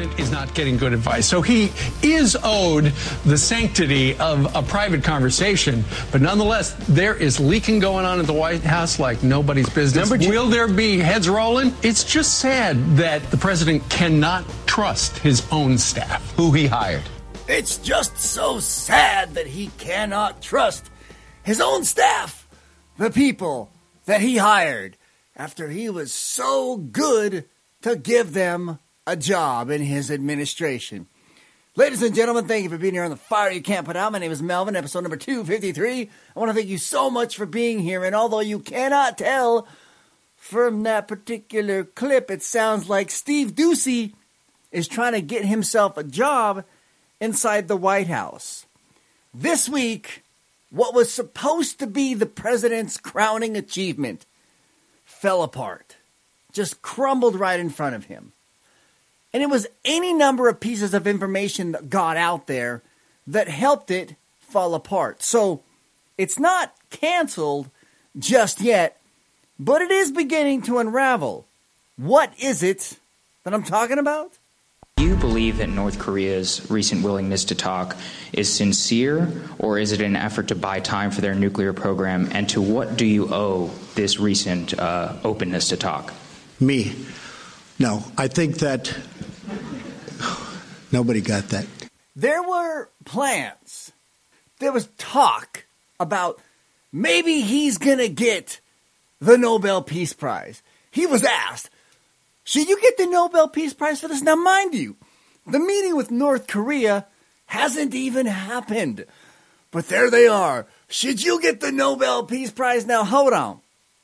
president is not getting good advice. So he is owed the sanctity of a private conversation. But nonetheless, there is leaking going on at the White House like nobody's business. Will there be heads rolling? It's just sad that the president cannot trust his own staff, who he hired. It's just so sad that he cannot trust his own staff, the people that he hired, after he was so good to give them a job in his administration. Ladies and gentlemen, thank you for being here on The Fire You Can't Put Out. My name is Melvin, episode number 253. I want to thank you so much for being here, and although you cannot tell from that particular clip, it sounds like Steve Doocy is trying to get himself a job inside the White House. This week, what was supposed to be the president's crowning achievement fell apart. Just crumbled right in front of him. And it was any number of pieces of information that got out there that helped it fall apart. So, it's not canceled just yet, but it is beginning to unravel. What is it that I'm talking about? Do you believe that North Korea's recent willingness to talk is sincere, or is it an effort to buy time for their nuclear program? And to what do you owe this recent openness to talk? Me. No, I think that nobody got that. There were plans. There was talk about maybe he's going to get the Nobel Peace Prize. He was asked, should you get the Nobel Peace Prize for this? Now, mind you, the meeting with North Korea hasn't even happened. But there they are. Should you get the Nobel Peace Prize? Now, hold on.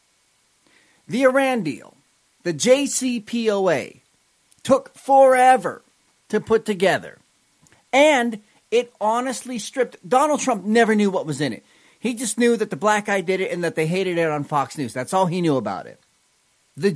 The Iran deal, the JCPOA, took forever to put together. And it honestly stripped. Donald Trump never knew what was in it. He just knew that the black guy did it and that they hated it on Fox News. That's all he knew about it. The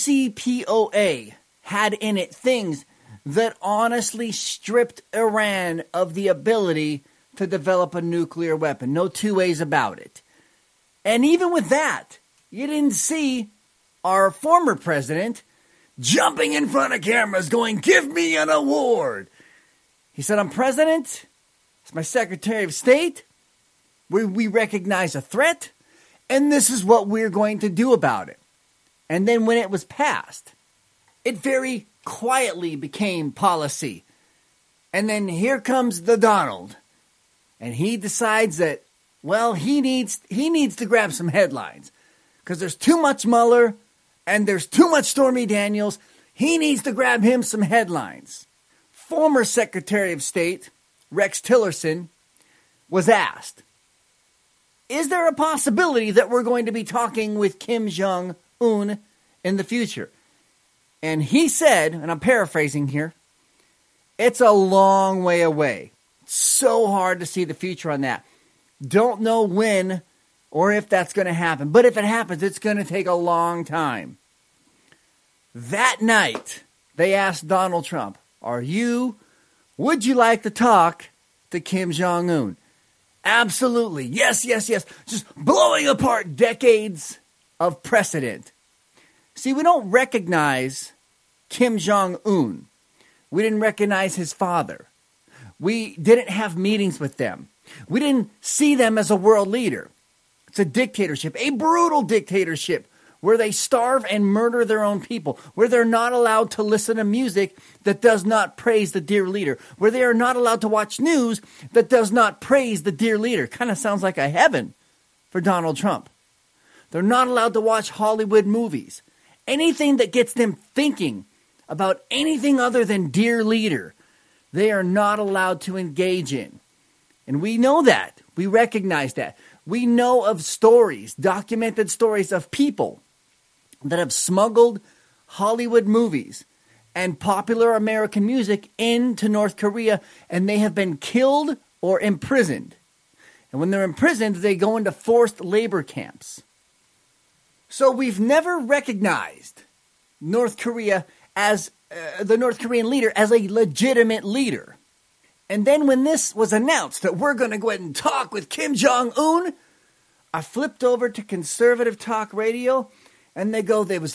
JCPOA had in it things that honestly stripped Iran of the ability to develop a nuclear weapon. No two ways about it. And even with that, you didn't see our former president jumping in front of cameras going, give me an award. He said, I'm president. It's my Secretary of State. We recognize a threat. And this is what we're going to do about it. And then when it was passed, it very quietly became policy. And then here comes the Donald. And he decides that, well, he needs to grab some headlines. Because there's too much Mueller and there's too much Stormy Daniels. He needs to grab him some headlines. Former Secretary of State, Rex Tillerson, was asked, is there a possibility that we're going to be talking with Kim Jong-un in the future? And he said, and I'm paraphrasing here, it's a long way away. It's so hard to see the future on that. Don't know when or if that's going to happen. But if it happens, it's going to take a long time. That night, they asked Donald Trump, would you like to talk to Kim Jong-un? Absolutely. Yes, yes, yes. Just blowing apart decades of precedent. See, we don't recognize Kim Jong-un. We didn't recognize his father. We didn't have meetings with them. We didn't see them as a world leader. It's a dictatorship, a brutal dictatorship, where they starve and murder their own people, where they're not allowed to listen to music that does not praise the dear leader, where they are not allowed to watch news that does not praise the dear leader. Kind of sounds like a heaven for Donald Trump. They're not allowed to watch Hollywood movies. Anything that gets them thinking about anything other than dear leader, they are not allowed to engage in. And we know that. We recognize that. We know of stories, documented stories of people that have smuggled Hollywood movies and popular American music into North Korea, and they have been killed or imprisoned. And when they're imprisoned, they go into forced labor camps. So we've never recognized North Korea as the North Korean leader as a legitimate leader. And then when this was announced that we're going to go ahead and talk with Kim Jong-un, I flipped over to conservative talk radio, and they go, there was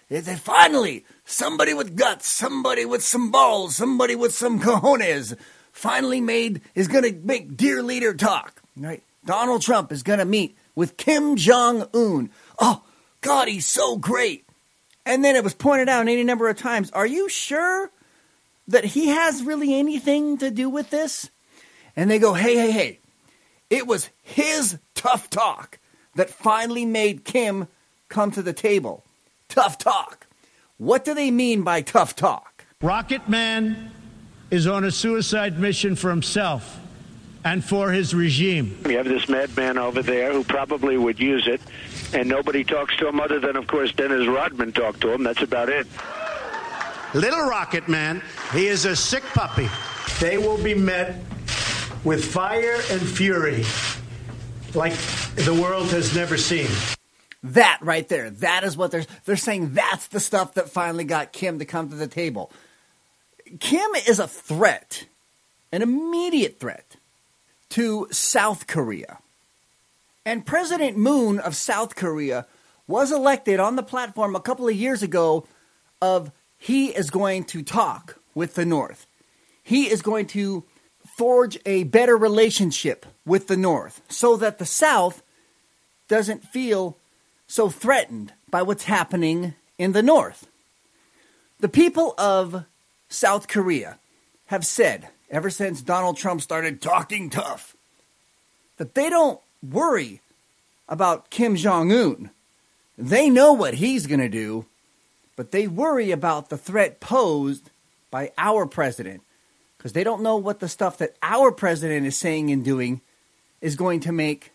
is that finally somebody with guts, somebody with some balls, somebody with some cojones finally is going to make dear leader talk. Right? Donald Trump is going to meet with Kim Jong-un. Oh, God, he's so great. And then it was pointed out any number of times, are you sure that he has really anything to do with this? And they go, hey, it was his tough talk that finally made Kim come to the table. Tough talk. What do they mean by tough talk? Rocket Man is on a suicide mission for himself and for his regime. You have this madman over there who probably would use it, and nobody talks to him other than, of course, Dennis Rodman talked to him. That's about it. Little Rocket Man, he is a sick puppy. They will be met with fire and fury like the world has never seen. That right there, that is what they're saying. That's the stuff that finally got Kim to come to the table. Kim is a threat, an immediate threat to South Korea. And President Moon of South Korea was elected on the platform a couple of years ago of he is going to talk with the North. He is going to forge a better relationship with the North so that the South doesn't feel so threatened by what's happening in the North. The people of South Korea have said, ever since Donald Trump started talking tough, that they don't worry about Kim Jong-un. They know what he's going to do, but they worry about the threat posed by our president, because they don't know what the stuff that our president is saying and doing is going to make.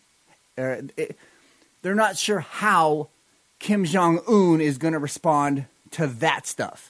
They're not sure how Kim Jong-un is going to respond to that stuff.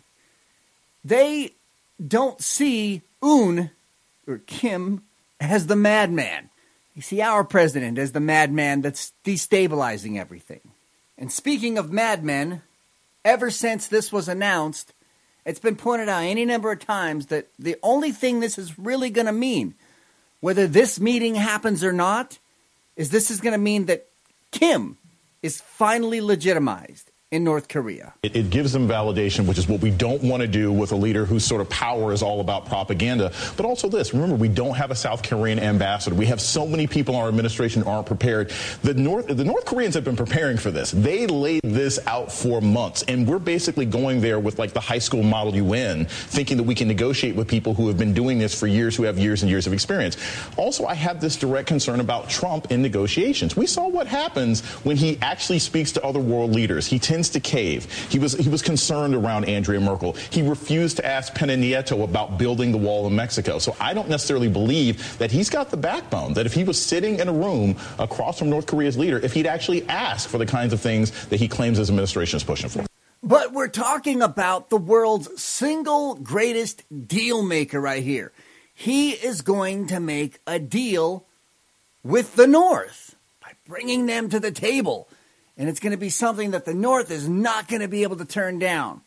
They don't see Un, or Kim, as the madman. They see our president as the madman that's destabilizing everything. And speaking of madmen, ever since this was announced, it's been pointed out any number of times that the only thing this is really going to mean, whether this meeting happens or not, is this is going to mean that Kim is finally legitimized in North Korea. It gives them validation, which is what we don't want to do with a leader whose sort of power is all about propaganda. But also this, remember, we don't have a South Korean ambassador. We have so many people in our administration who aren't prepared. The North Koreans have been preparing for this. They laid this out for months, and we're basically going there with like the high school Model UN, thinking that we can negotiate with people who have been doing this for years, who have years and years of experience. Also, I have this direct concern about Trump in negotiations. We saw what happens when he actually speaks to other world leaders. He tends to cave. He was concerned around Andrea Merkel. He refused to ask Pena Nieto about building the wall in Mexico. So I don't necessarily believe that he's got the backbone, that if he was sitting in a room across from North Korea's leader, if he'd actually ask for the kinds of things that he claims his administration is pushing for. But we're talking about the world's single greatest deal maker right here. He is going to make a deal with the North by bringing them to the table. And it's going to be something that the North is not going to be able to turn down.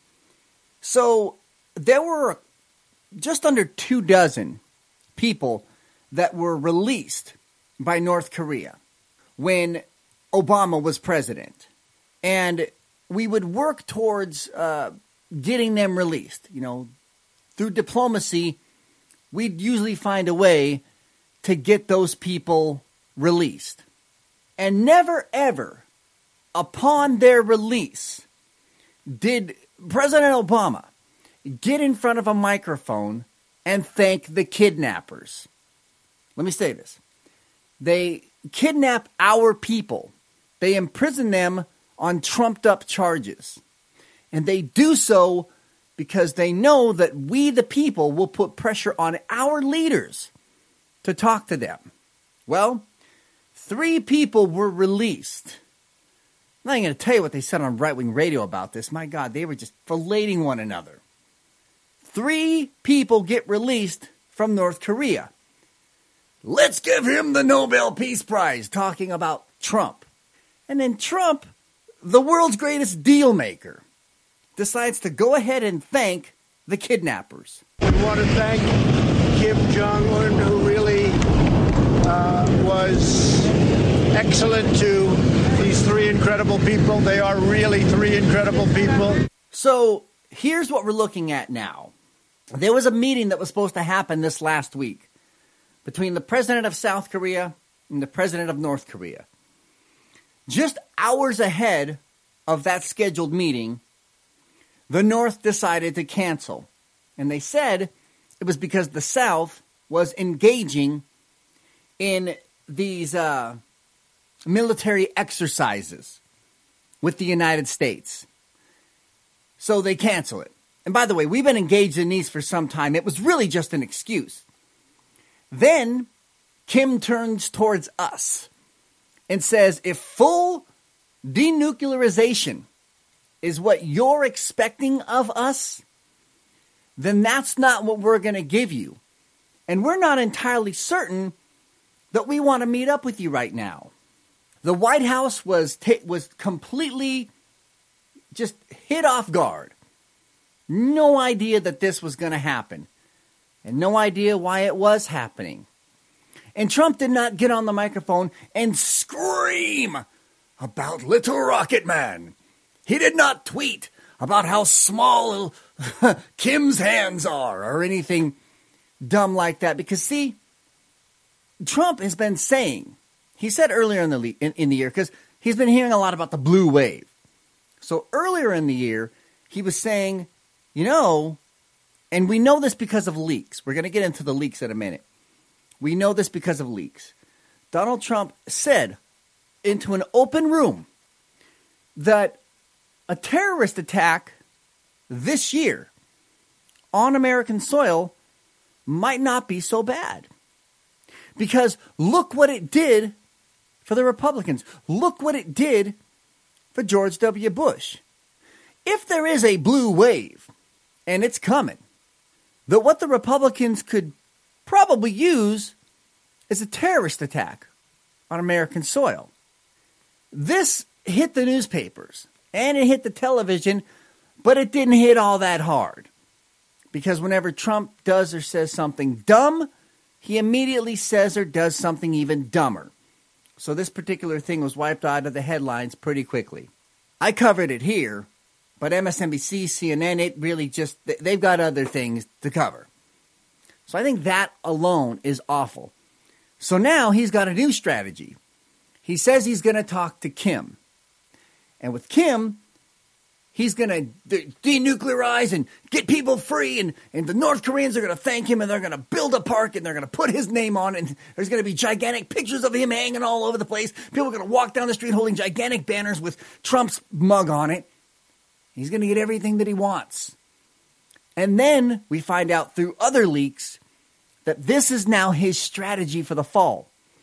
So there were just under 24 people that were released by North Korea when Obama was president. And we would work towards getting them released. You know, through diplomacy, we'd usually find a way to get those people released. And never, ever, upon their release, did President Obama get in front of a microphone and thank the kidnappers. Let me say this. They kidnap our people. They imprison them on trumped-up charges. And they do so because they know that we, the people, will put pressure on our leaders to talk to them. Well, 3 people were released. I'm not even going to tell you what they said on right-wing radio about this. My God, they were just filleting one another. 3 people get released from North Korea. Let's give him the Nobel Peace Prize, talking about Trump. And then Trump, the world's greatest deal maker, decides to go ahead and thank the kidnappers. We want to thank Kim Jong-un, who really was excellent to these 3 incredible people. They are really 3 incredible people. So here's what we're looking at now. There was a meeting that was supposed to happen this last week between the president of South Korea and the president of North Korea. Just hours ahead of that scheduled meeting, the North decided to cancel. And they said it was because the South was engaging in these military exercises with the United States. So they cancel it. And by the way, we've been engaged in these for some time. It was really just an excuse. Then Kim turns towards us and says, if full denuclearization is what you're expecting of us, then that's not what we're going to give you. And we're not entirely certain that we want to meet up with you right now. The White House was completely just hit off guard. No idea that this was going to happen. And no idea why it was happening. And Trump did not get on the microphone and scream about Little Rocket Man. He did not tweet about how small Kim's hands are or anything dumb like that. Because, see, Trump has been saying, he said earlier in the year, because he's been hearing a lot about the blue wave. So earlier in the year, he was saying, you know, and we know this because of leaks. We're going to get into the leaks in a minute. We know this because of leaks. Donald Trump said into an open room that a terrorist attack this year on American soil might not be so bad. Because look what it did for the Republicans. Look what it did for George W. Bush. If there is a blue wave, and it's coming, that what the Republicans could probably use is a terrorist attack on American soil. This hit the newspapers, and it hit the television, but it didn't hit all that hard. Because whenever Trump does or says something dumb, he immediately says or does something even dumber. So this particular thing was wiped out of the headlines pretty quickly. I covered it here, but MSNBC, CNN, it really just, they've got other things to cover. So I think that alone is awful. So now he's got a new strategy. He says he's going to talk to Kim. And with Kim, he's going to denuclearize and get people free. And the North Koreans are going to thank him, and they're going to build a park, and they're going to put his name on it. And there's going to be gigantic pictures of him hanging all over the place. People are going to walk down the street holding gigantic banners with Trump's mug on it. He's going to get everything that he wants. And then we find out through other leaks that this is now his strategy for the fall.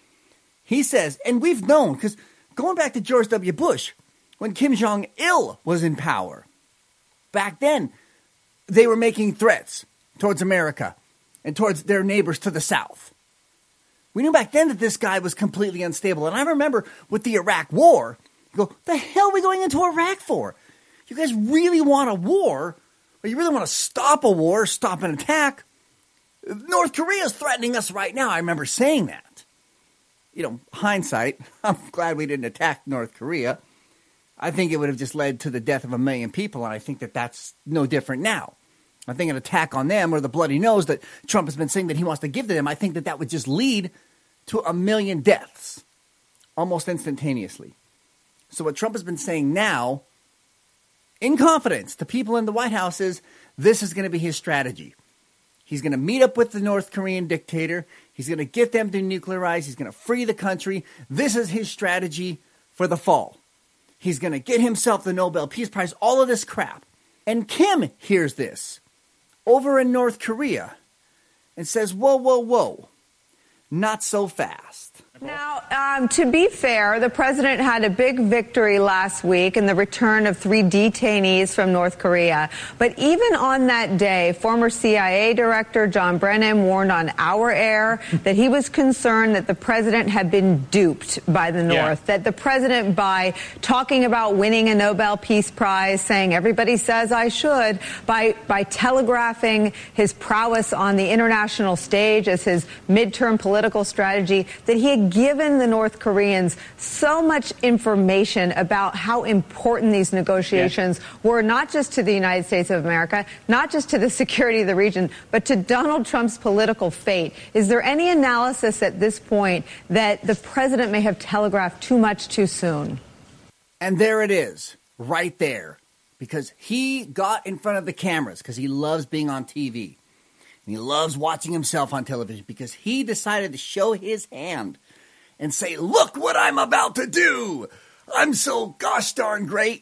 He says, and we've known, because going back to George W. Bush, when Kim Jong-il was in power, back then, they were making threats towards America and towards their neighbors to the south. We knew back then that this guy was completely unstable. And I remember with the Iraq War, you go, the hell are we going into Iraq for? You guys really want a war, or you really want to stop a war, stop an attack? North Korea is threatening us right now. I remember saying that. You know, hindsight, I'm glad we didn't attack North Korea. I think it would have just led to the death of 1 million people, and I think that that's no different now. I think an attack on them, or the bloody nose that Trump has been saying that he wants to give to them, I think that that would just lead to 1 million deaths almost instantaneously. So what Trump has been saying now, in confidence to people in the White House, is this is going to be his strategy. He's going to meet up with the North Korean dictator. He's going to get them to nuclearize. He's going to free the country. This is his strategy for the fall. He's going to get himself the Nobel Peace Prize, all of this crap. And Kim hears this over in North Korea and says, whoa, whoa, whoa, not so fast. Now, to be fair, the president had a big victory last week in the return of 3 detainees from North Korea. But even on that day, former CIA Director John Brennan warned on our air that he was concerned that the president had been duped by the North, that the president, by talking about winning a Nobel Peace Prize, saying everybody says I should, by telegraphing his prowess on the international stage as his midterm political strategy, that he had given the North Koreans so much information about how important these negotiations were, not just to the United States of America, not just to the security of the region, but to Donald Trump's political fate. Is there any analysis at this point that the president may have telegraphed too much too soon? And there it is, right there, because he got in front of the cameras because he loves being on TV. And he loves watching himself on television because he decided to show his hand and say, look what I'm about to do. I'm so gosh darn great.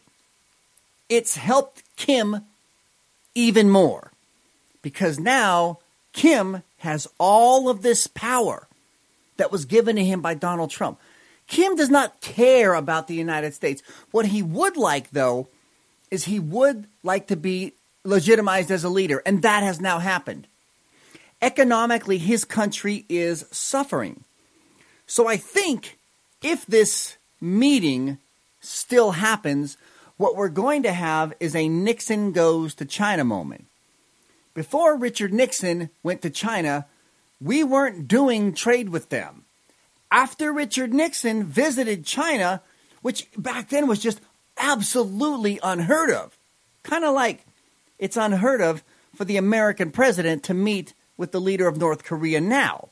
It's helped Kim even more because now Kim has all of this power that was given to him by Donald Trump. Kim does not care about the United States. What he would like, though, is he would like to be legitimized as a leader, and that has now happened. Economically, his country is suffering. So I think if this meeting still happens, what we're going to have is a Nixon goes to China moment. Before Richard Nixon went to China, we weren't doing trade with them. After Richard Nixon visited China, which back then was just absolutely unheard of, kind of like it's unheard of for the American president to meet with the leader of North Korea now.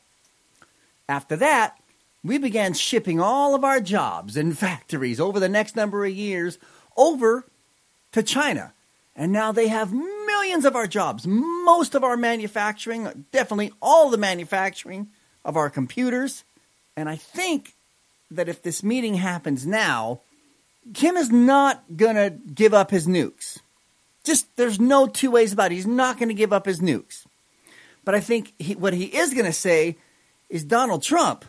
After that, we began shipping all of our jobs and factories over the next number of years over to China. And now they have millions of our jobs, most of our manufacturing, definitely all the manufacturing of our computers. And I think that if this meeting happens now, Kim is not going to give up his nukes. Just, there's no two ways about it. He's not going to give up his nukes. But I think what he is going to say is, Donald Trump,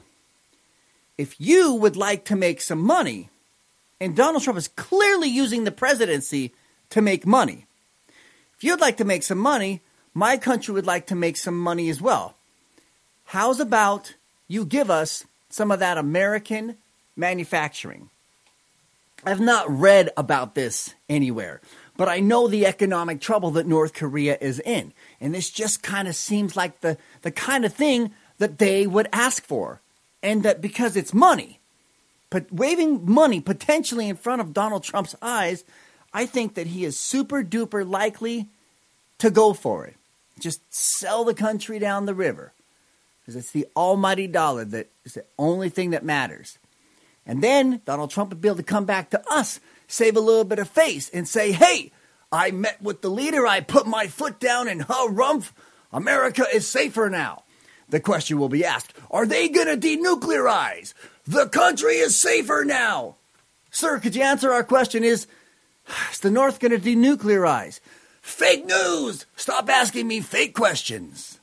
if you would like to make some money, and Donald Trump is clearly using the presidency to make money. If you'd like to make some money, my country would like to make some money as well. How's about you give us some of that American manufacturing? I've not read about this anywhere, but I know the economic trouble that North Korea is in. And this just kind of seems like the kind of thing that they would ask for. And that because it's money, but waving money potentially in front of Donald Trump's eyes, I think that he is super duper likely to go for it. Just sell the country down the river. Because it's the almighty dollar that is the only thing that matters. And then Donald Trump would be able to come back to us, save a little bit of face, and say, hey, I met with the leader, I put my foot down, and harumph, America is safer now. The question will be asked, are they going to denuclearize? The country is safer now. Sir, could you answer our question? Is the North going to denuclearize? Fake news! Stop asking me fake questions.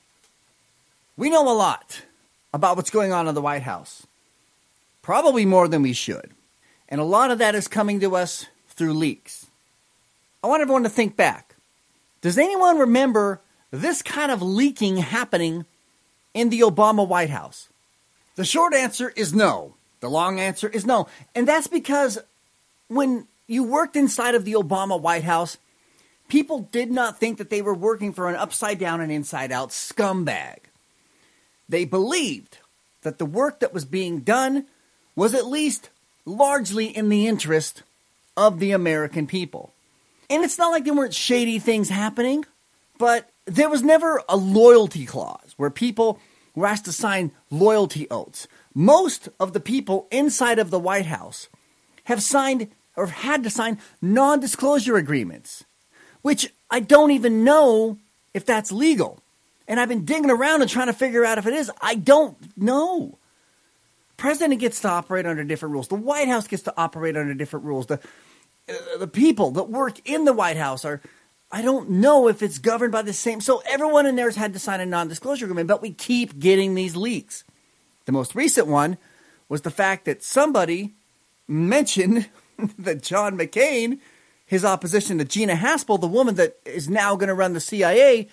We know a lot about what's going on in the White House. Probably more than we should. And a lot of that is coming to us through leaks. I want everyone to think back. Does anyone remember this kind of leaking happening in the Obama White House? The short answer is no. The long answer is no. And that's because when you worked inside of the Obama White House, people did not think that they were working for an upside down and inside out scumbag. They believed that the work that was being done was at least largely in the interest of the American people. And it's not like there weren't shady things happening, but there was never a loyalty clause where people were asked to sign loyalty oaths. Most of the people inside of the White House have signed or had to sign non-disclosure agreements, which I don't even know if that's legal. And I've been digging around and trying to figure out if it is. I don't know. The president gets to operate under different rules. The White House gets to operate under different rules. The people that work in the White House are, I don't know if it's governed by the same. So everyone in there has had to sign a non-disclosure agreement, but we keep getting these leaks. The most recent one was the fact that somebody mentioned that John McCain, his opposition to Gina Haspel, the woman that is now going to run the CIA,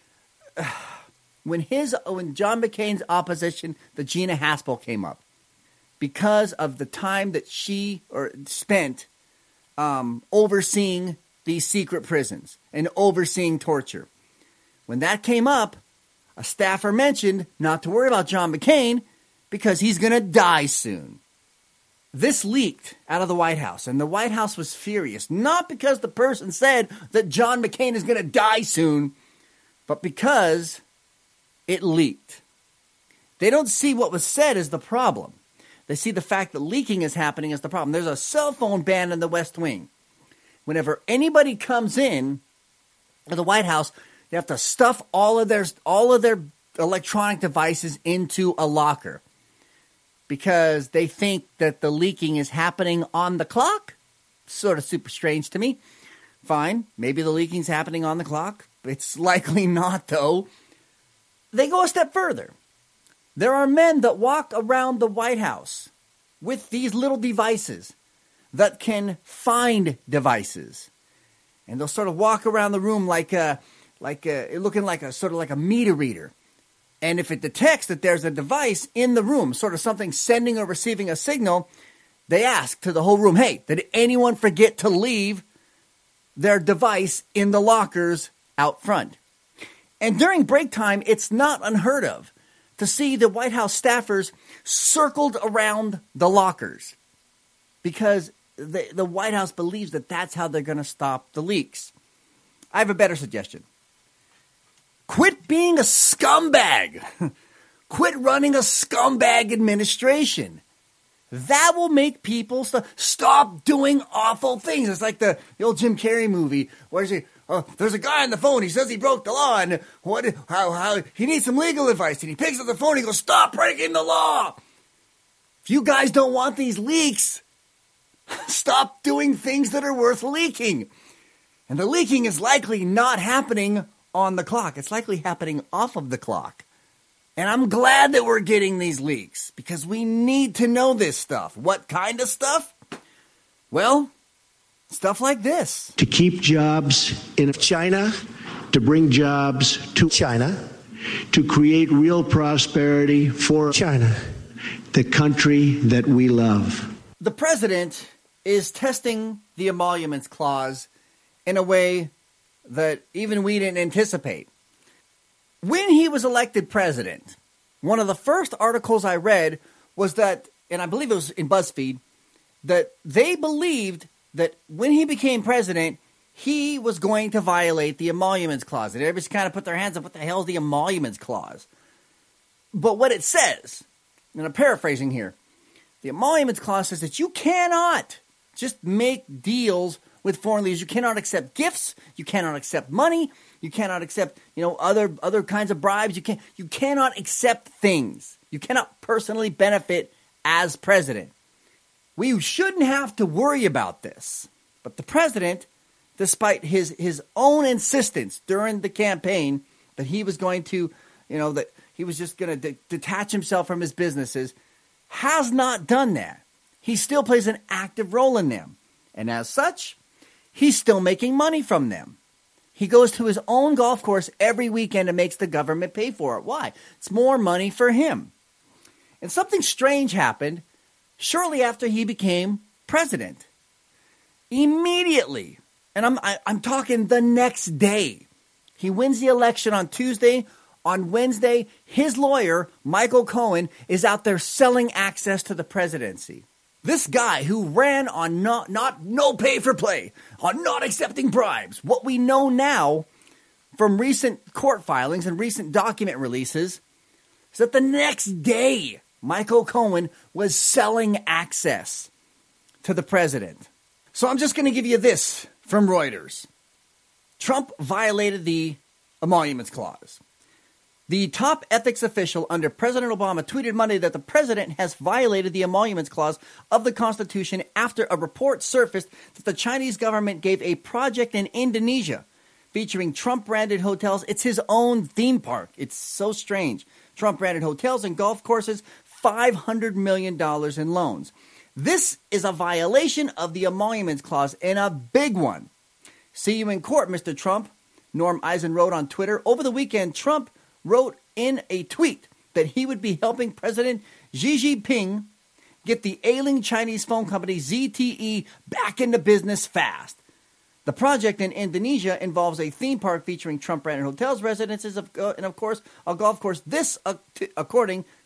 when John McCain's opposition to Gina Haspel came up, because of the time that she spent overseeing these secret prisons and overseeing torture. When that came up, a staffer mentioned not to worry about John McCain because he's going to die soon. This leaked out of the White House, and the White House was furious, not because the person said that John McCain is going to die soon, but because it leaked. They don't see what was said as the problem. They see the fact that leaking is happening as the problem. There's a cell phone ban in the West Wing. Whenever anybody comes in to the White House, they have to stuff all of their electronic devices into a locker, because they think that the leaking is happening on the clock. Sort of super strange to me. Fine, maybe the leaking's happening on the clock. It's likely not, though. They go a step further. There are men that walk around the White House with these little devices that can find devices. And they'll sort of walk around the room looking like a meter reader. And if it detects that there's a device in the room, sort of something sending or receiving a signal, they ask to the whole room, hey, did anyone forget to leave their device in the lockers out front? And during break time, it's not unheard of to see the White House staffers circled around the lockers, because the White House believes that that's how they're going to stop the leaks. I have a better suggestion. Quit being a scumbag. Quit running a scumbag administration. That will make people stop doing awful things. It's like the old Jim Carrey movie where there's a guy on the phone. He says he broke the law, and how he needs some legal advice. And he picks up the phone. And he goes, "Stop breaking the law." If you guys don't want these leaks, stop doing things that are worth leaking. And the leaking is likely not happening on the clock. It's likely happening off of the clock. And I'm glad that we're getting these leaks, because we need to know this stuff. What kind of stuff? Well, stuff like this. To keep jobs in China, to bring jobs to China, to create real prosperity for China, the country that we love. The president is testing the emoluments clause in a way that even we didn't anticipate. When he was elected president, one of the first articles I read was that, and I believe it was in BuzzFeed, that they believed that when he became president, he was going to violate the emoluments clause. And everybody's kind of put their hands up, what the hell is the emoluments clause? But what it says, and I'm paraphrasing here, the emoluments clause says that you cannot just make deals with foreign leaders. You cannot accept gifts. You cannot accept money. You cannot accept, other kinds of bribes. You cannot accept things. You cannot personally benefit as president. We shouldn't have to worry about this. But the president, despite his own insistence during the campaign that he was going to, that he was just going to detach himself from his businesses, has not done that. He still plays an active role in them. And as such, he's still making money from them. He goes to his own golf course every weekend and makes the government pay for it. Why? It's more money for him. And something strange happened shortly after he became president. Immediately, and I'm talking the next day, he wins the election on Tuesday. On Wednesday, his lawyer, Michael Cohen, is out there selling access to the presidency. This guy who ran on no pay for play, on not accepting bribes. What we know now from recent court filings and recent document releases is that the next day, Michael Cohen was selling access to the president. So I'm just going to give you this from Reuters. Trump violated the emoluments clause. The top ethics official under President Obama tweeted Monday that the president has violated the emoluments clause of the Constitution after a report surfaced that the Chinese government gave a project in Indonesia featuring Trump-branded hotels. It's his own theme park. It's so strange. Trump-branded hotels and golf courses, $500 million in loans. This is a violation of the emoluments clause, and a big one. See you in court, Mr. Trump, Norm Eisen wrote on Twitter. Over the weekend, Trump wrote in a tweet that he would be helping President Xi Jinping get the ailing Chinese phone company ZTE back into business fast. The project in Indonesia involves a theme park featuring Trump-branded hotels, residences, and of course, a golf course. This, according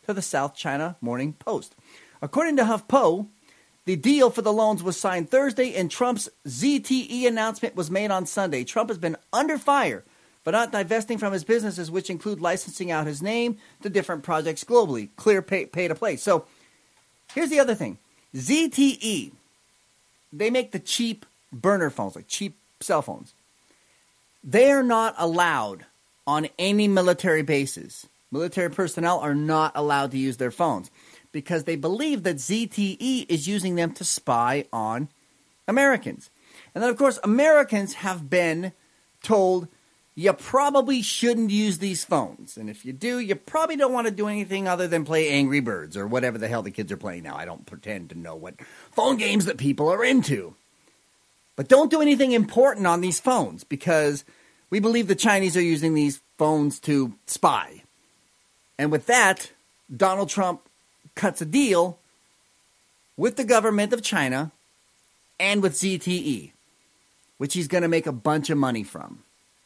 to the South China Morning Post. According to HuffPo, the deal for the loans was signed Thursday and Trump's ZTE announcement was made on Sunday. Trump has been under fire for not divesting from his businesses, which include licensing out his name to different projects globally. Clear pay to play. So here's the other thing. ZTE, they make the cheap burner phones, like cheap cell phones. They are not allowed on any military bases. Military personnel are not allowed to use their phones because they believe that ZTE is using them to spy on Americans. And then, of course, Americans have been told you probably shouldn't use these phones. And if you do, you probably don't want to do anything other than play Angry Birds or whatever the hell the kids are playing now. I don't pretend to know what phone games that people are into. But don't do anything important on these phones because we believe the Chinese are using these phones to spy. And with that, Donald Trump cuts a deal with the government of China and with ZTE, which he's going to make a bunch of money from.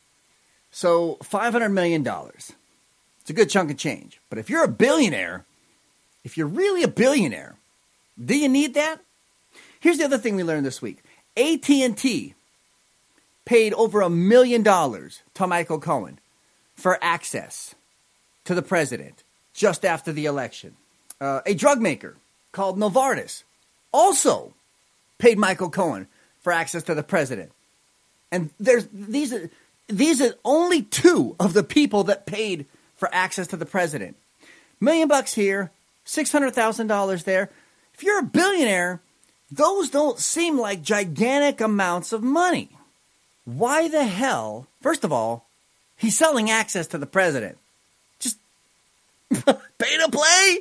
So $500 million. It's a good chunk of change. But if you're a billionaire, if you're really a billionaire, do you need that? Here's the other thing we learned this week. AT&T paid over $1 million to Michael Cohen for access to the president just after the election. A drug maker called Novartis also paid Michael Cohen for access to the president. And these are only two of the people that paid for access to the president. $1 million here, $600,000 there. If you're a billionaire, those don't seem like gigantic amounts of money. Why the hell? First of all, he's selling access to the president. Just pay to play?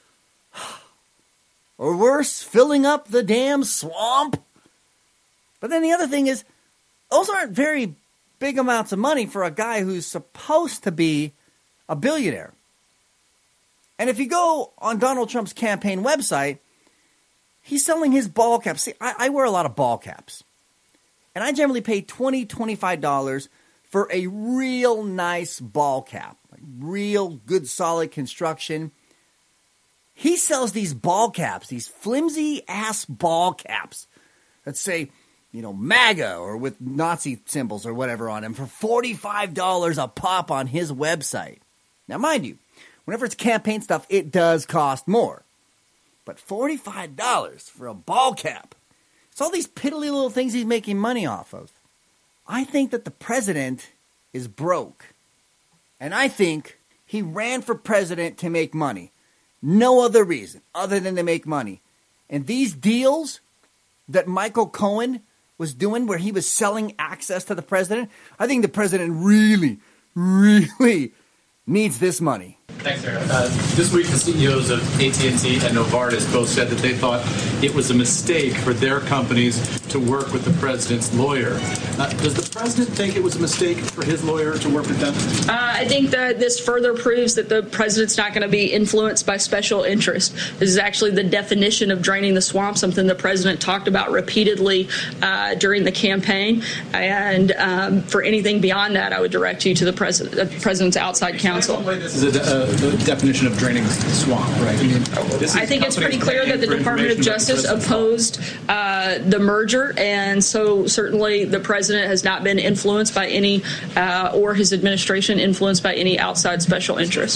Or worse, filling up the damn swamp? But then the other thing is, those aren't very big amounts of money for a guy who's supposed to be a billionaire. And if you go on Donald Trump's campaign website, he's selling his ball caps. See, I wear a lot of ball caps. And I generally pay $20, $25 for a real nice ball cap. Like real good, solid construction. He sells these ball caps, these flimsy-ass ball caps that say, MAGA or with Nazi symbols or whatever on them for $45 a pop on his website. Now, mind you, whenever it's campaign stuff, it does cost more. But $45 for a ball cap. It's all these piddly little things he's making money off of. I think that the president is broke. And I think he ran for president to make money. No other reason other than to make money. And these deals that Michael Cohen was doing where he was selling access to the president, I think the president really, really needs this money. Thanks, Sarah. This week, the CEOs of AT&T and Novartis both said that they thought it was a mistake for their companies to work with the president's lawyer. Does the president think it was a mistake for his lawyer to work with them? I think that this further proves that the president's not going to be influenced by special interest. This is actually the definition of draining the swamp, something the president talked about repeatedly during the campaign. And for anything beyond that, I would direct you to the president's outside counsel. This is the definition of draining the swamp, right? I think it's pretty clear that the Department of Justice opposed the merger, and so certainly the president has not been influenced by any, or his administration influenced by any outside special interest.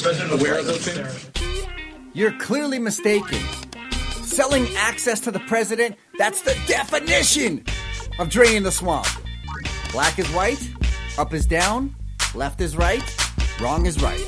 You're clearly mistaken. Selling access to the president, that's the definition of draining the swamp. Black is white, up is down, left is right, wrong is right.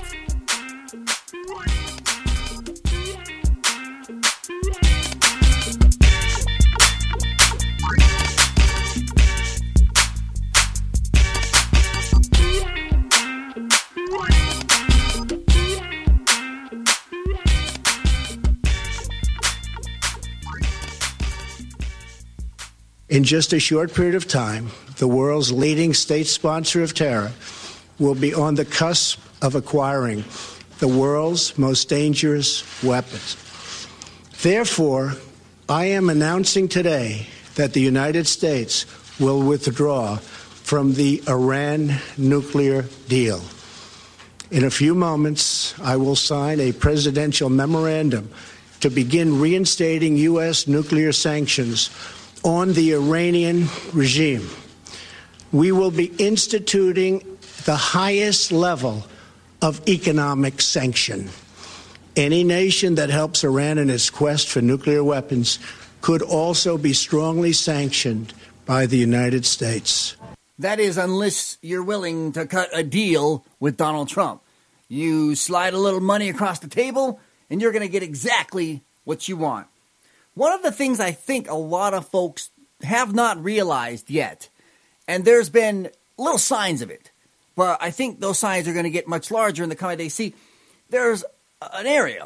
In just a short period of time, the world's leading state sponsor of terror will be on the cusp of acquiring the world's most dangerous weapons. Therefore, I am announcing today that the United States will withdraw from the Iran nuclear deal. In a few moments, I will sign a presidential memorandum to begin reinstating U.S. nuclear sanctions on the Iranian regime. We will be instituting the highest level of economic sanction. Any nation that helps Iran in its quest for nuclear weapons could also be strongly sanctioned by the United States. That is, unless you're willing to cut a deal with Donald Trump. You slide a little money across the table, and you're going to get exactly what you want. One of the things I think a lot of folks have not realized yet, and there's been little signs of it, but I think those signs are going to get much larger in the coming days. See, there's an area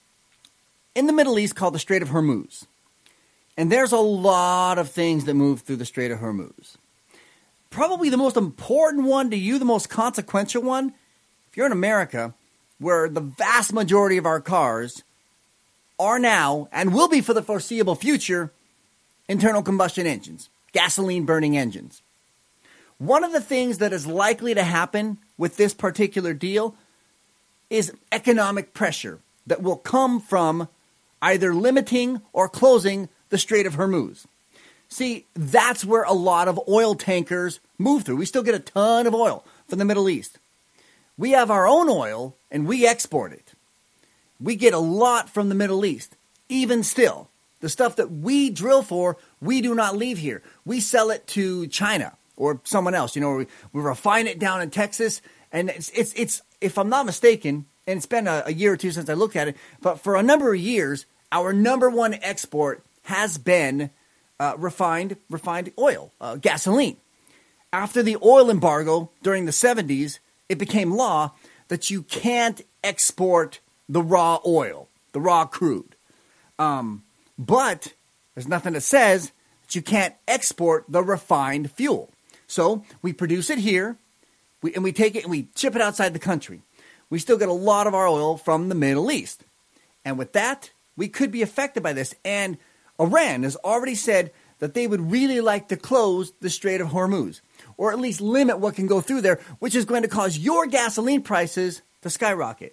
in the Middle East called the Strait of Hormuz. And there's a lot of things that move through the Strait of Hormuz. Probably the most important one to you, the most consequential one, if you're in America, where the vast majority of our cars are now, and will be for the foreseeable future, internal combustion engines, gasoline-burning engines. One of the things that is likely to happen with this particular deal is economic pressure that will come from either limiting or closing the Strait of Hormuz. See, that's where a lot of oil tankers move through. We still get a ton of oil from the Middle East. We have our own oil, and we export it. We get a lot from the Middle East. Even still, the stuff that we drill for, we do not leave here. We sell it to China or someone else. You know, we refine it down in Texas, and it's if I'm not mistaken, and it's been a year or two since I looked at it, but for a number of years, our number one export has been refined oil, gasoline. After the oil embargo during the 70s, it became law that you can't export the raw oil, the raw crude. But there's nothing that says that you can't export the refined fuel. So we produce it here, and we take it and we ship it outside the country. We still get a lot of our oil from the Middle East. And with that, we could be affected by this. And Iran has already said that they would really like to close the Strait of Hormuz, or at least limit what can go through there, which is going to cause your gasoline prices to skyrocket.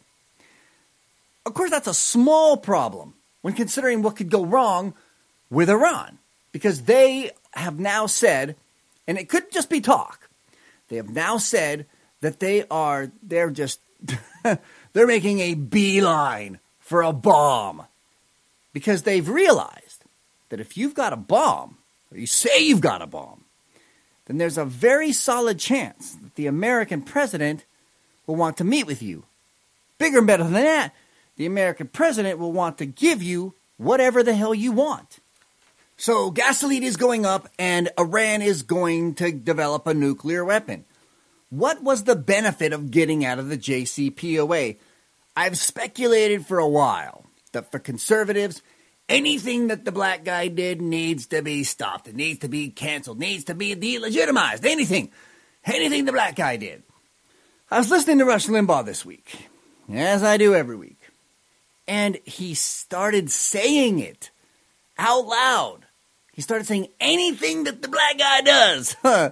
Of course, that's a small problem when considering what could go wrong with Iran, because they have now said, and it could just be talk, they have now said that they're just, they're making a beeline for a bomb, because they've realized that if you've got a bomb, or you say you've got a bomb, then there's a very solid chance that the American president will want to meet with you. Bigger and better than that, the American president will want to give you whatever the hell you want. So gasoline is going up, and Iran is going to develop a nuclear weapon. What was the benefit of getting out of the JCPOA? I've speculated for a while that for conservatives, anything that the black guy did needs to be stopped. It needs to be canceled, needs to be delegitimized. Anything the black guy did. I was listening to Rush Limbaugh this week, as I do every week, and he started saying it out loud. He started saying anything that the black guy does.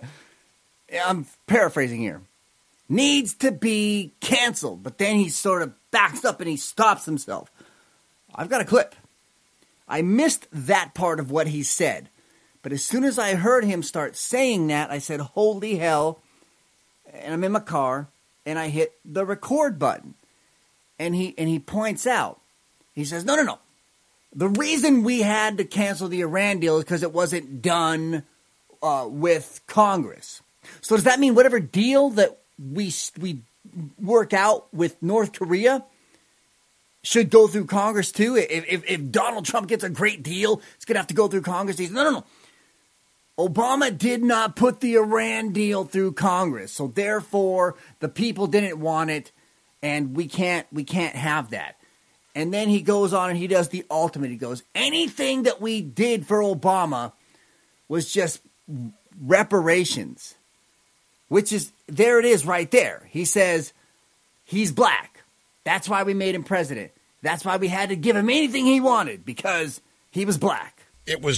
I'm paraphrasing here. Needs to be canceled. But then he sort of backs up and he stops himself. I've got a clip. I missed that part of what he said. But as soon as I heard him start saying that, I said, holy hell. And I'm in my car and I hit the record button. And he points out, he says, no. The reason we had to cancel the Iran deal is because it wasn't done with Congress. So does that mean whatever deal that we work out with North Korea should go through Congress too? If Donald Trump gets a great deal, it's going to have to go through Congress. He says, no. Obama did not put the Iran deal through Congress. So therefore, the people didn't want it, and we can't have that. And then he goes on and he does the ultimate. He goes, anything that we did for Obama was just reparations, which is, there it is right there. He says, he's black. That's why we made him president. That's why we had to give him anything he wanted, because he was black. It was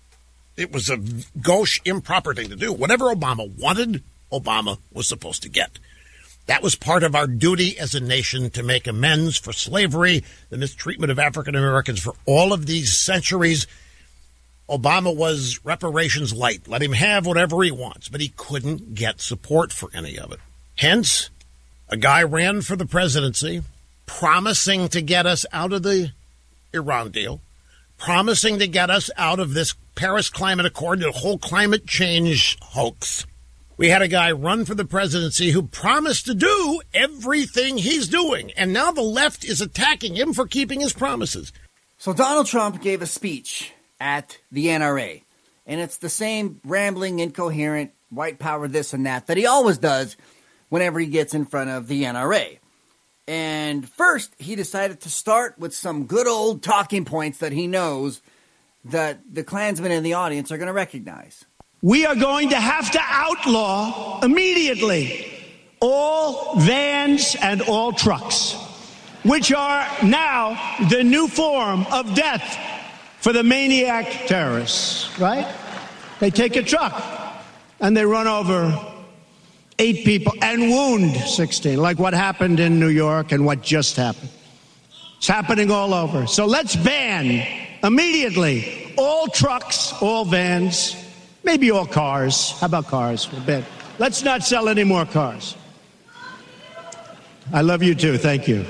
a gauche, improper thing to do. Whatever Obama wanted, Obama was supposed to get. That was part of our duty as a nation to make amends for slavery, the mistreatment of African Americans for all of these centuries. Obama was reparations light. Let him have whatever he wants, but he couldn't get support for any of it. Hence, a guy ran for the presidency, promising to get us out of the Iran deal, promising to get us out of this Paris Climate Accord, the whole climate change hoax. We had a guy run for the presidency who promised to do everything he's doing, and now the left is attacking him for keeping his promises. So Donald Trump gave a speech at the NRA, and it's the same rambling, incoherent, white power this and that he always does whenever he gets in front of the NRA. And first, he decided to start with some good old talking points that he knows that the Klansmen in the audience are going to recognize. We are going to have to outlaw immediately all vans and all trucks, which are now the new form of death for the maniac terrorists, right? They take a truck and they run over 8 people and wound 16, like what happened in New York and what just happened. It's happening all over. So let's ban immediately all trucks, all vans, maybe all cars. How about cars? We'll ban. Let's not sell any more cars. I love you too. Thank you.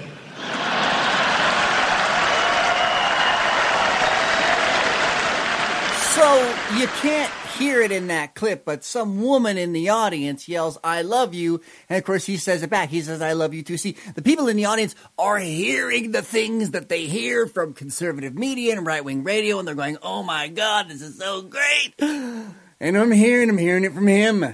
So you can't hear it in that clip, but some woman in the audience yells, "I love you," and of course he says it back. He says, "I love you too." See, the people in the audience are hearing the things that they hear from conservative media and right-wing radio, and they're going, "Oh my God, this is so great." And I'm hearing it from him.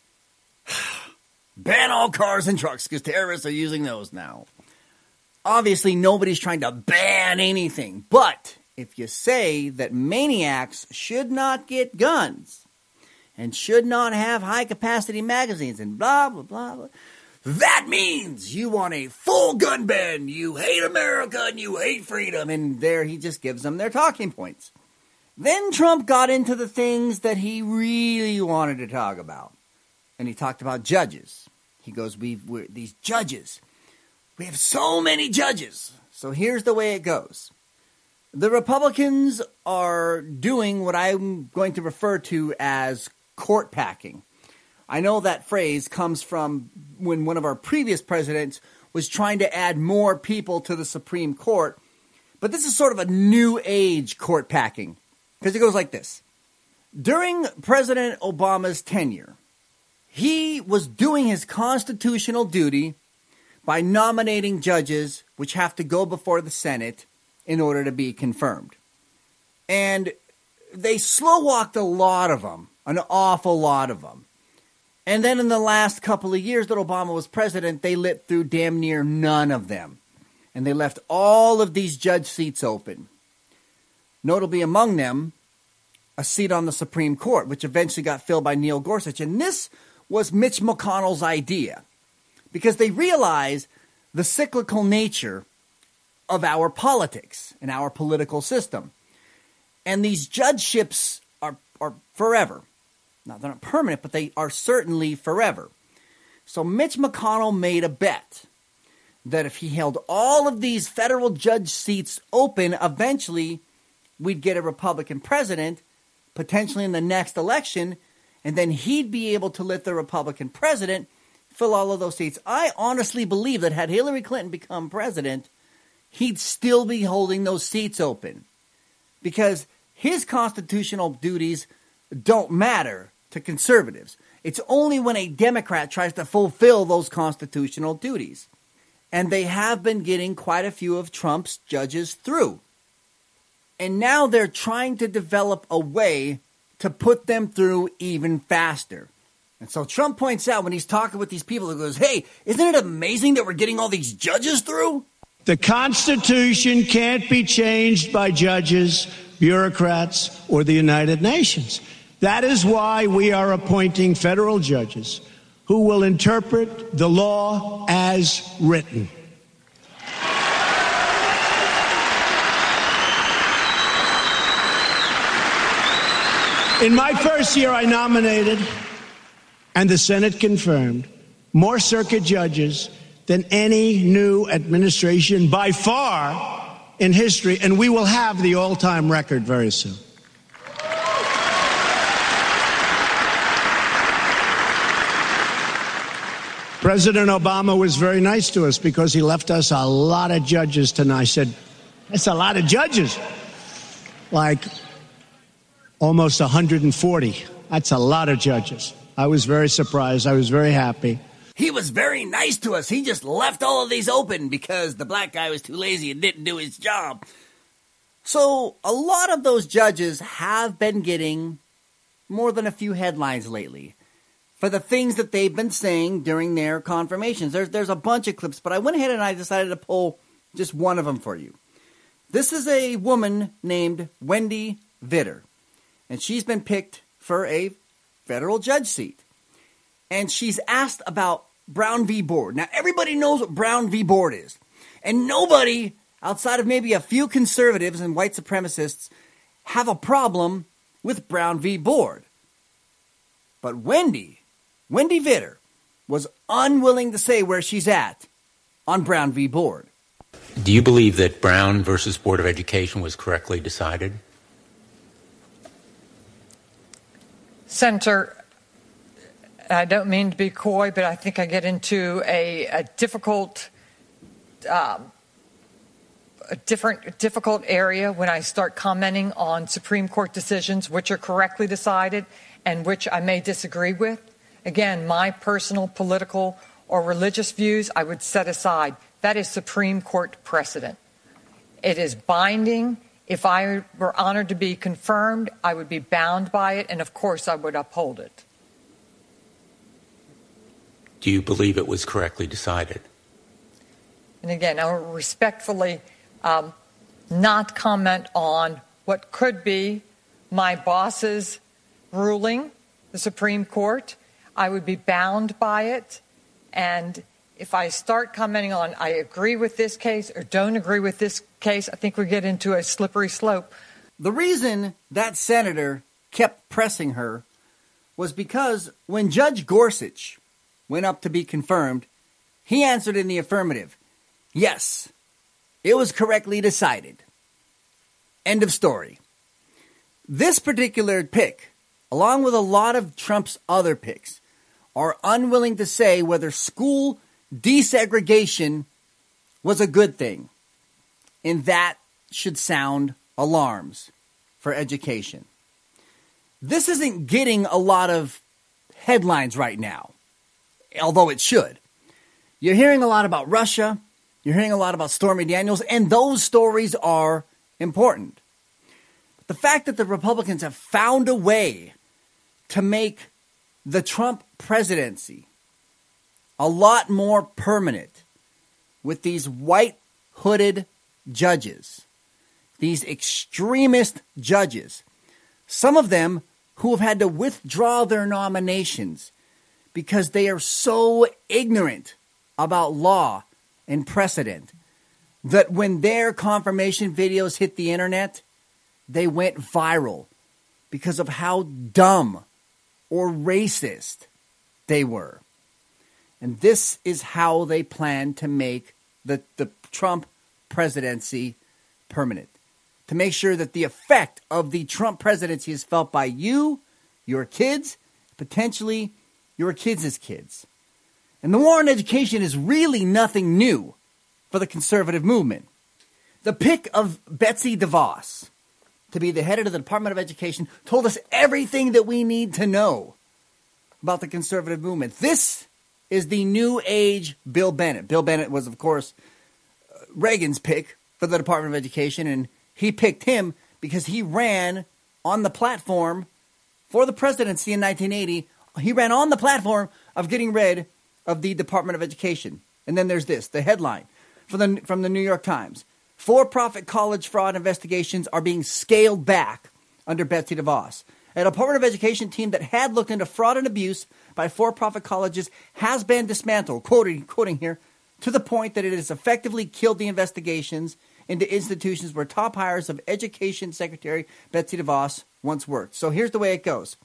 Ban all cars and trucks because terrorists are using those now. Obviously, nobody's trying to ban anything, but if you say that maniacs should not get guns and should not have high-capacity magazines and blah, blah, blah, blah, that means you want a full gun ban. You hate America and you hate freedom. And there he just gives them their talking points. Then Trump got into the things that he really wanted to talk about. And he talked about judges. He goes, we're these judges. We have so many judges. So here's the way it goes. The Republicans are doing what I'm going to refer to as court packing. I know that phrase comes from when one of our previous presidents was trying to add more people to the Supreme Court. But this is sort of a new age court packing. Because it goes like this. During President Obama's tenure, he was doing his constitutional duty by nominating judges which have to go before the Senate in order to be confirmed. And they slow-walked a lot of them, an awful lot of them. And then in the last couple of years that Obama was president, they lit through damn near none of them. And they left all of these judge seats open. Notably among them, a seat on the Supreme Court, which eventually got filled by Neil Gorsuch. And this was Mitch McConnell's idea, because they realized the cyclical nature of our politics and our political system. And these judgeships are forever. Now, they're not permanent, but they are certainly forever. So Mitch McConnell made a bet that if he held all of these federal judge seats open, eventually we'd get a Republican president, potentially in the next election, and then he'd be able to let the Republican president fill all of those seats. I honestly believe that had Hillary Clinton become president, he'd still be holding those seats open, because his constitutional duties don't matter to conservatives. It's only when a Democrat tries to fulfill those constitutional duties. And they have been getting quite a few of Trump's judges through. And now they're trying to develop a way to put them through even faster. And so Trump points out when he's talking with these people, he goes, "Hey, isn't it amazing that we're getting all these judges through?" The Constitution can't be changed by judges, bureaucrats, or the United Nations. That is why we are appointing federal judges who will interpret the law as written. In my first year, I nominated, and the Senate confirmed, more circuit judges than any new administration by far in history, and we will have the all-time record very soon. President Obama was very nice to us because he left us a lot of judges tonight. I said, that's a lot of judges. Like almost 140. That's a lot of judges. I was very surprised. I was very happy. He was very nice to us. He just left all of these open because the black guy was too lazy and didn't do his job. So a lot of those judges have been getting more than a few headlines lately for the things that they've been saying during their confirmations. There's a bunch of clips, but I went ahead and I decided to pull just one of them for you. This is a woman named Wendy Vitter, and she's been picked for a federal judge seat. And she's asked about Brown v. Board. Now, everybody knows what Brown v. Board is. And nobody, outside of maybe a few conservatives and white supremacists, have a problem with Brown v. Board. But Wendy Vitter, was unwilling to say where she's at on Brown v. Board. Do you believe that Brown versus Board of Education was correctly decided? Senator, I don't mean to be coy, but I think I get into a difficult area when I start commenting on Supreme Court decisions which are correctly decided and which I may disagree with. Again, my personal political or religious views I would set aside. That is Supreme Court precedent. It is binding. If I were honored to be confirmed, I would be bound by it, and of course I would uphold it. Do you believe it was correctly decided? And again, I will respectfully not comment on what could be my boss's ruling, the Supreme Court. I would be bound by it, and if I start commenting on I agree with this case or don't agree with this case, I think we get into a slippery slope. The reason that senator kept pressing her was because when Judge Gorsuch went up to be confirmed, he answered in the affirmative. Yes, it was correctly decided. End of story. This particular pick, along with a lot of Trump's other picks, are unwilling to say whether school desegregation was a good thing. And that should sound alarms for education. This isn't getting a lot of headlines right now, although it should. You're hearing a lot about Russia. You're hearing a lot about Stormy Daniels, and those stories are important. But the fact that the Republicans have found a way to make the Trump presidency a lot more permanent with these white hooded judges, these extremist judges, some of them who have had to withdraw their nominations because they are so ignorant about law and precedent that when their confirmation videos hit the internet, they went viral because of how dumb or racist they were. And this is how they plan to make the Trump presidency permanent. To make sure that the effect of the Trump presidency is felt by you, your kids, potentially your kids' kids. And the war on education is really nothing new for the conservative movement. The pick of Betsy DeVos to be the head of the Department of Education told us everything that we need to know about the conservative movement. This is the new age Bill Bennett. Bill Bennett was, of course, Reagan's pick for the Department of Education, and he picked him because he ran on the platform for the presidency in 1980. He ran on the platform of getting rid of the Department of Education. And then there's this, the headline from the New York Times. For-profit college fraud investigations are being scaled back under Betsy DeVos. A Department of Education team that had looked into fraud and abuse by for-profit colleges has been dismantled, quoting here, to the point that it has effectively killed the investigations into institutions where top hires of Education Secretary Betsy DeVos once worked. So here's the way it goes.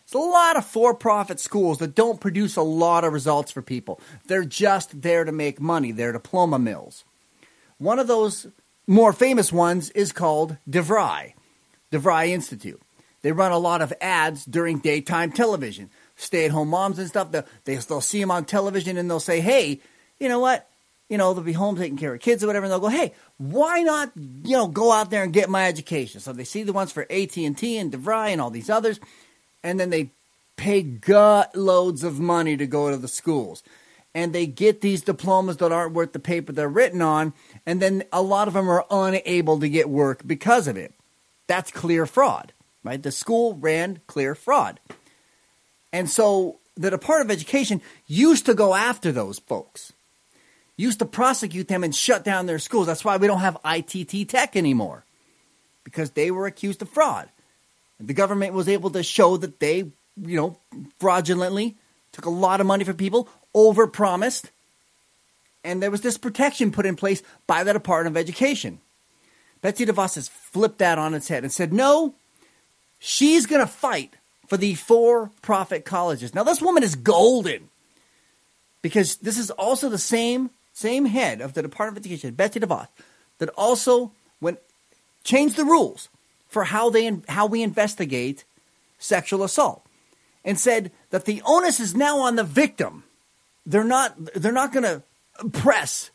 There's a lot of for-profit schools that don't produce a lot of results for people. They're just there to make money. They're diploma mills. One of those more famous ones is called DeVry Institute. They run a lot of ads during daytime television. Stay-at-home moms and stuff, they'll see them on television and they'll say, hey, you know what? They'll be home taking care of kids or whatever, and they'll go, hey, why not, go out there and get my education? So they see the ones for AT&T and DeVry and all these others, and then they pay gut loads of money to go to the schools. And they get these diplomas that aren't worth the paper they're written on, and then a lot of them are unable to get work because of it. That's clear fraud, right? The school ran clear fraud. And so the Department of Education used to go after those folks, used to prosecute them and shut down their schools. That's why we don't have ITT Tech anymore, because they were accused of fraud. The government was able to show that they, fraudulently took a lot of money from people, overpromised, and there was this protection put in place by the Department of Education. Betsy DeVos has flipped that on its head and said, no, she's going to fight for the for-profit colleges. Now, this woman is golden, because this is also the same head of the Department of Education, Betsy DeVos, that also changed the rules for how we investigate sexual assault, and said that the onus is now on the victim. They're not going to press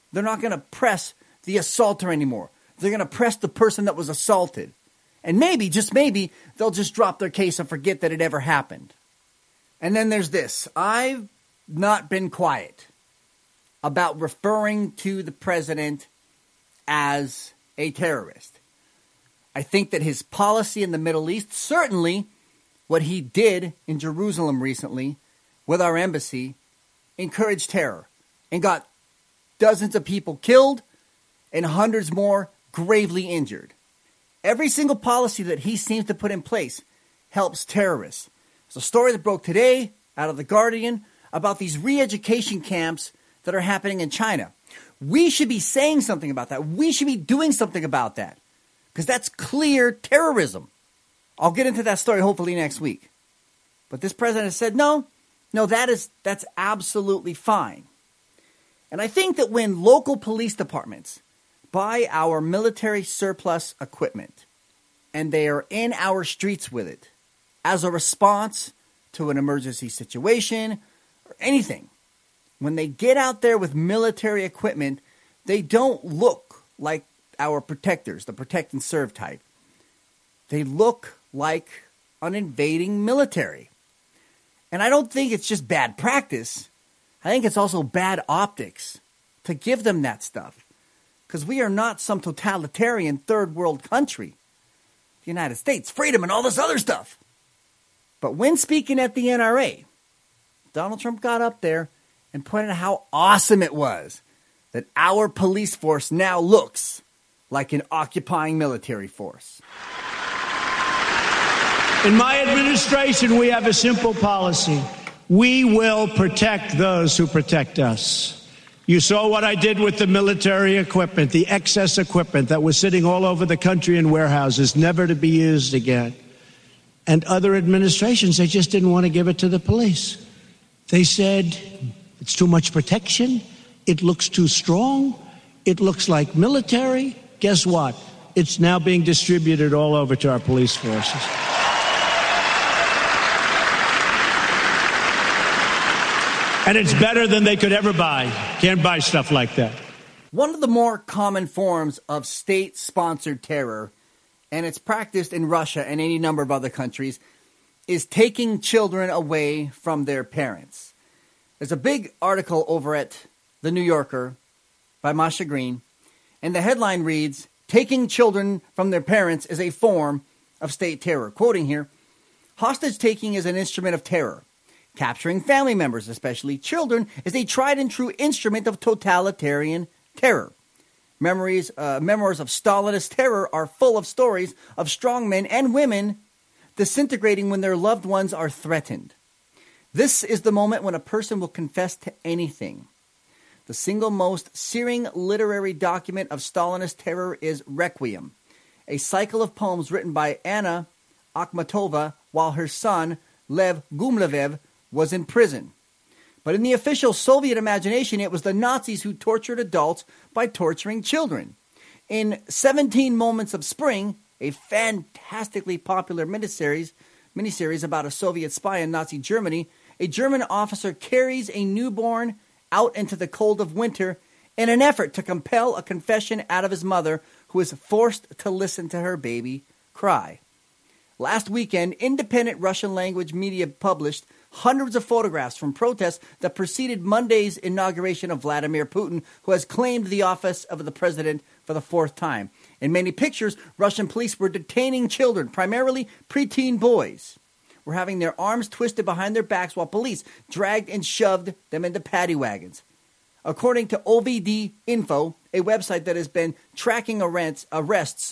the assaulter anymore. They're going to press the person that was assaulted. And maybe, just maybe, they'll just drop their case and forget that it ever happened. And then there's this. I've not been quiet about referring to the president as a terrorist. I think that his policy in the Middle East, certainly what he did in Jerusalem recently with our embassy, encouraged terror and got dozens of people killed and hundreds more gravely injured. Every single policy that he seems to put in place helps terrorists. There's a story that broke today out of The Guardian about these re-education camps that are happening in China. We should be saying something about that. We should be doing something about that, because that's clear terrorism. I'll get into that story hopefully next week. But this president has said, no, that's absolutely fine. And I think that when local police departments buy our military surplus equipment and they are in our streets with it as a response to an emergency situation or anything, when they get out there with military equipment, they don't look like our protectors, the protect and serve type. They look like an invading military. And I don't think it's just bad practice. I think it's also bad optics to give them that stuff. Because we are not some totalitarian third world country. The United States, freedom and all this other stuff. But when speaking at the NRA, Donald Trump got up there and pointed out how awesome it was that our police force now looks like an occupying military force. In my administration, we have a simple policy. We will protect those who protect us. You saw what I did with the military equipment, the excess equipment that was sitting all over the country in warehouses, never to be used again. And other administrations, they just didn't want to give it to the police. They said, it's too much protection. It looks too strong. It looks like military. Guess what? It's now being distributed all over to our police forces. And it's better than they could ever buy. Can't buy stuff like that. One of the more common forms of state-sponsored terror, and it's practiced in Russia and any number of other countries, is taking children away from their parents. There's a big article over at The New Yorker by Masha Green, and the headline reads, "Taking children from their parents is a form of state terror." Quoting here, "Hostage-taking is an instrument of terror. Capturing family members, especially children, is a tried and true instrument of totalitarian terror. Memoirs of Stalinist terror are full of stories of strong men and women disintegrating when their loved ones are threatened. This is the moment when a person will confess to anything. The single most searing literary document of Stalinist terror is Requiem, a cycle of poems written by Anna Akhmatova while her son, Lev Gumlev, was in prison. But in the official Soviet imagination, it was the Nazis who tortured adults by torturing children. In 17 Moments of Spring, a fantastically popular miniseries about a Soviet spy in Nazi Germany, a German officer carries a newborn out into the cold of winter in an effort to compel a confession out of his mother, who is forced to listen to her baby cry. Last weekend, independent Russian-language media published hundreds of photographs from protests that preceded Monday's inauguration of Vladimir Putin, who has claimed the office of the president for the fourth time. In many pictures, Russian police were detaining children, primarily preteen boys, were having their arms twisted behind their backs while police dragged and shoved them into paddy wagons. According to OVD Info, a website that has been tracking anti-Putin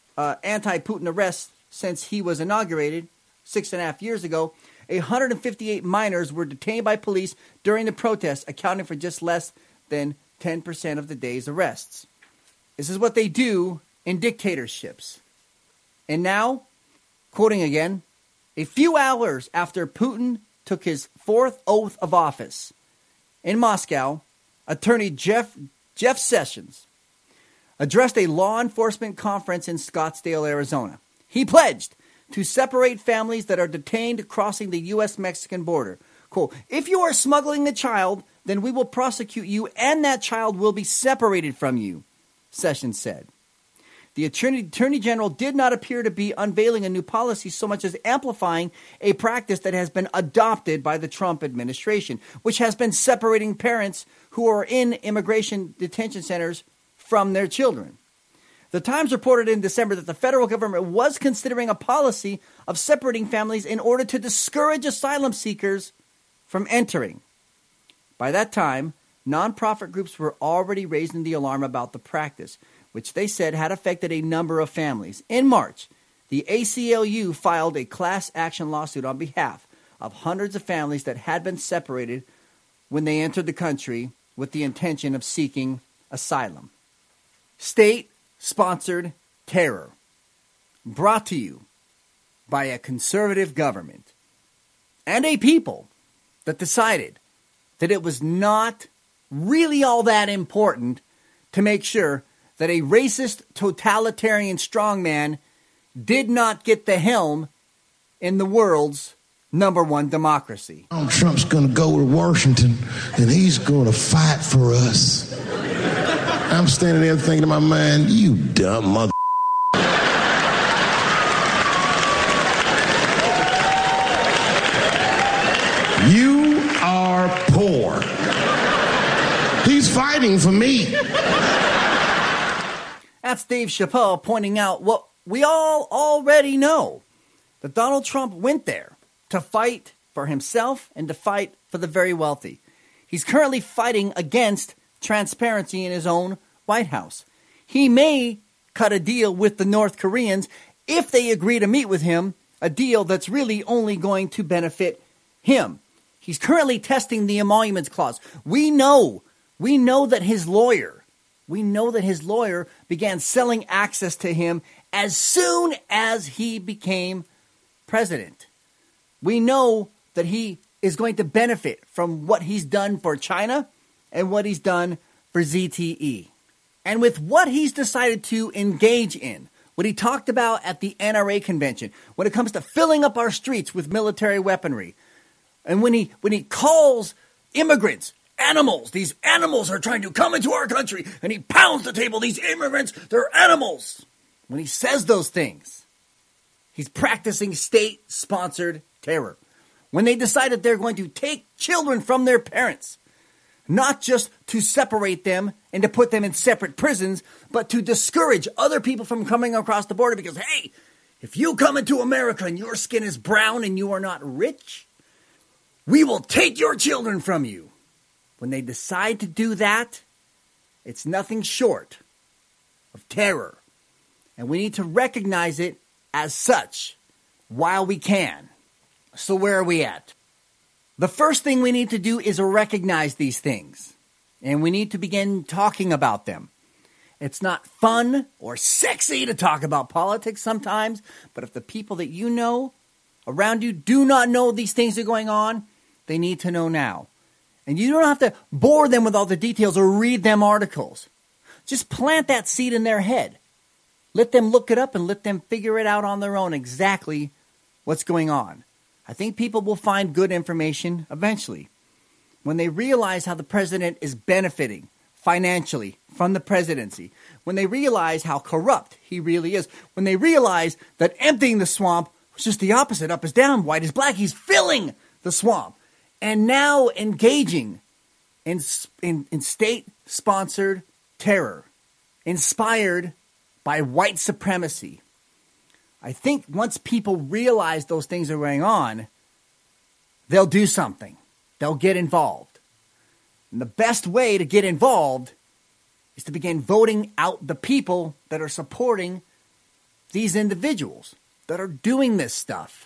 arrests since he was inaugurated 6.5 years ago, 158 minors were detained by police during the protests, accounting for just less than 10% of the day's arrests. This is what they do in dictatorships. And now, quoting again, a few hours after Putin took his fourth oath of office in Moscow, Attorney Jeff Sessions addressed a law enforcement conference in Scottsdale, Arizona. He pledged to separate families that are detained crossing the U.S.-Mexican border. Quote, if you are smuggling a child, then we will prosecute you and that child will be separated from you, Sessions said. The Attorney General did not appear to be unveiling a new policy so much as amplifying a practice that has been adopted by the Trump administration, which has been separating parents who are in immigration detention centers from their children. The Times reported in December that the federal government was considering a policy of separating families in order to discourage asylum seekers from entering. By that time, nonprofit groups were already raising the alarm about the practice, which they said had affected a number of families. In March, the ACLU filed a class action lawsuit on behalf of hundreds of families that had been separated when they entered the country with the intention of seeking asylum. State-sponsored terror, brought to you by a conservative government and a people that decided that it was not really all that important to make sure that a racist, totalitarian strongman did not get the helm in the world's #1 democracy. Trump's going to go to Washington and he's going to fight for us. I'm standing there thinking to my mind, you dumb mother. You are poor. He's fighting for me. That's Dave Chappelle pointing out what we all already know, that Donald Trump went there to fight for himself and to fight for the very wealthy. He's currently fighting against transparency in his own White House. He may cut a deal with the North Koreans if they agree to meet with him, a deal that's really only going to benefit him. He's currently testing the emoluments clause. We know that his lawyer began selling access to him as soon as he became president. We know that he is going to benefit from what he's done for China and what he's done for ZTE. And with what he's decided to engage in, what he talked about at the NRA convention, when it comes to filling up our streets with military weaponry, and when he calls immigrants animals, these animals are trying to come into our country, and he pounds the table, these immigrants, they're animals. When he says those things, he's practicing state-sponsored terror. When they decided they're going to take children from their parents, not just to separate them and to put them in separate prisons, but to discourage other people from coming across the border because, hey, if you come into America and your skin is brown and you are not rich, we will take your children from you. When they decide to do that, it's nothing short of terror. And we need to recognize it as such while we can. So where are we at? The first thing we need to do is recognize these things. And we need to begin talking about them. It's not fun or sexy to talk about politics sometimes, but if the people that you know around you do not know these things are going on, they need to know now. And you don't have to bore them with all the details or read them articles. Just plant that seed in their head. Let them look it up and let them figure it out on their own exactly what's going on. I think people will find good information eventually. When they realize how the president is benefiting financially from the presidency, when they realize how corrupt he really is, when they realize that emptying the swamp was just the opposite, up is down, white is black, he's filling the swamp. And now engaging in state-sponsored terror, inspired by white supremacy. I think once people realize those things are going on, they'll do something. They'll get involved. And the best way to get involved is to begin voting out the people that are supporting these individuals that are doing this stuff.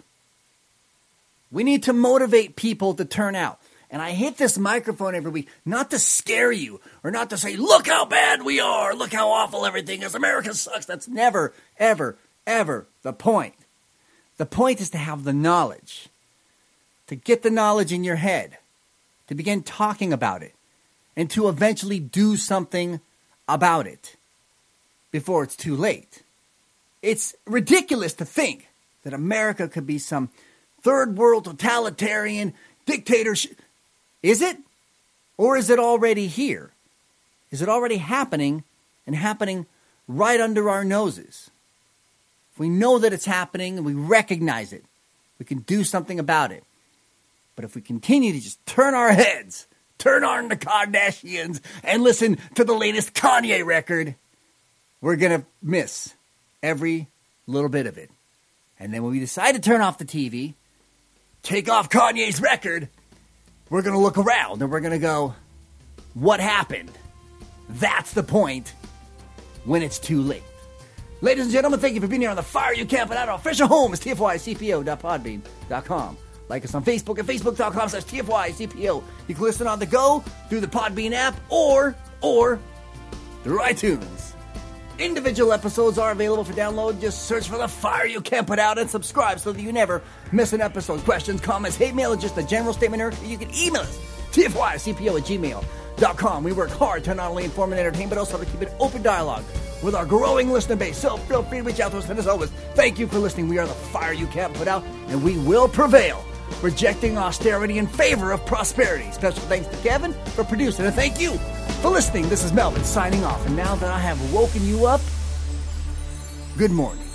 We need to motivate people to turn out. And I hit this microphone every week, not to scare you, or not to say, look how bad we are, look how awful everything is, America sucks. That's never, ever, ever the point. The point is to have the knowledge, to get the knowledge in your head, to begin talking about it, and to eventually do something about it before it's too late. It's ridiculous to think that America could be some third world totalitarian dictatorship. Is it? Or is it already here? Is it already happening and happening right under our noses? If we know that it's happening and we recognize it, we can do something about it. But if we continue to just turn our heads, turn on the Kardashians, and listen to the latest Kanye record, we're going to miss every little bit of it. And then when we decide to turn off the TV, take off Kanye's record, we're going to look around and we're going to go, what happened? That's the point when it's too late. Ladies and gentlemen, thank you for being here on the Fire You Can't Put Out. Our official home is tfycpo.podbean.com. Like us on Facebook at facebook.com/tfycpo. You can listen on the go through the Podbean app or through iTunes. Individual episodes are available for download. Just search for the Fire You Can't Put Out and subscribe so that you never miss an episode. Questions, comments, hate mail, or just a general statement, or you can email us, tfycpo@gmail.com. We work hard to not only inform and entertain, but also to keep an open dialogue with our growing listener base. So feel free to reach out to us. And as always, thank you for listening. We are the Fire You Can't Put Out, and we will prevail, rejecting austerity in favor of prosperity. Special thanks to Kevin for producing, and thank you for listening. This is Melvin signing off. And now that I have woken you up, good morning.